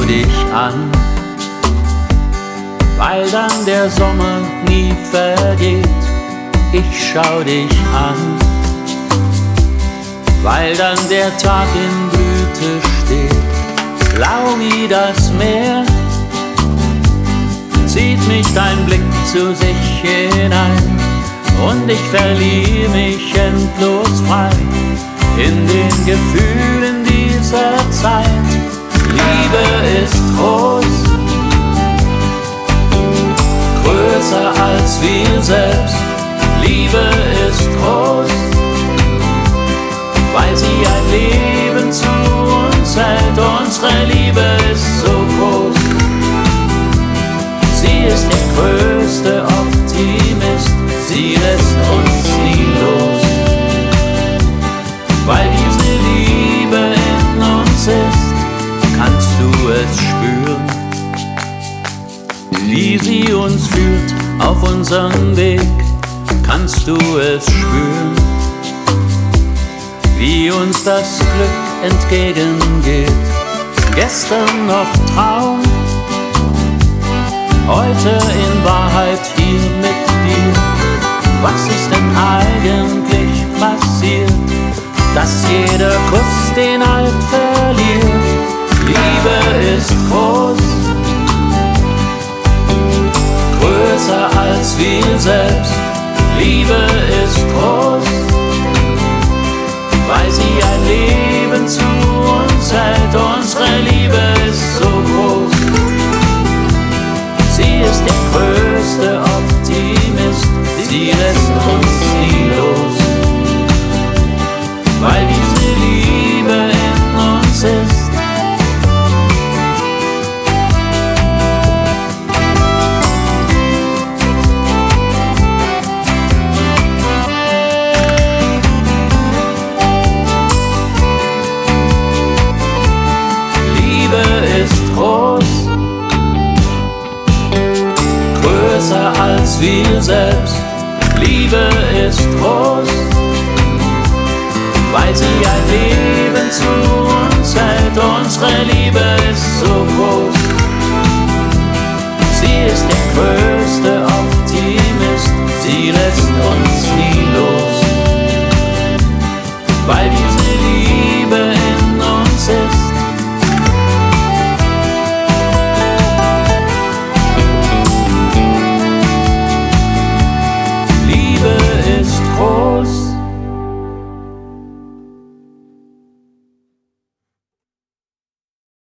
dich an, weil dann der Sommer nie vergeht. Ich schau dich an, weil dann der Tag in Blüte steht. Blau wie das Meer zieht mich dein Blick zu sich hinein, und ich verliere mich endlos frei in den Gefühlen dieser Zeit. Liebe ist groß, größer als wir selbst. Liebe ist groß, weil sie ein Leben zu uns hält. Unsere Liebe ist so groß, sie ist der größte Optimist. Sie lässt uns nie los, weil diese Liebe in uns ist. Kannst du es spüren, wie sie uns führt auf unserem Weg? Kannst du es spüren, wie uns das Glück entgegengeht? Gestern noch Traum, heute in Wahrheit hier mit dir. Was ist denn eigentlich passiert, dass jeder Kuss den Halt verliert? Liebe ist groß, größer als wir selbst. Liebe ist groß, weil sie ein Leben zu uns hält. Unsere Liebe ist so groß, sie ist der größte Optimist. Sie lässt uns nie los, weil diese Liebe in uns ist. Größer als wir selbst. Liebe ist groß, weil sie ein Leben zu uns hält. Unsere Liebe ist so groß, sie ist der größte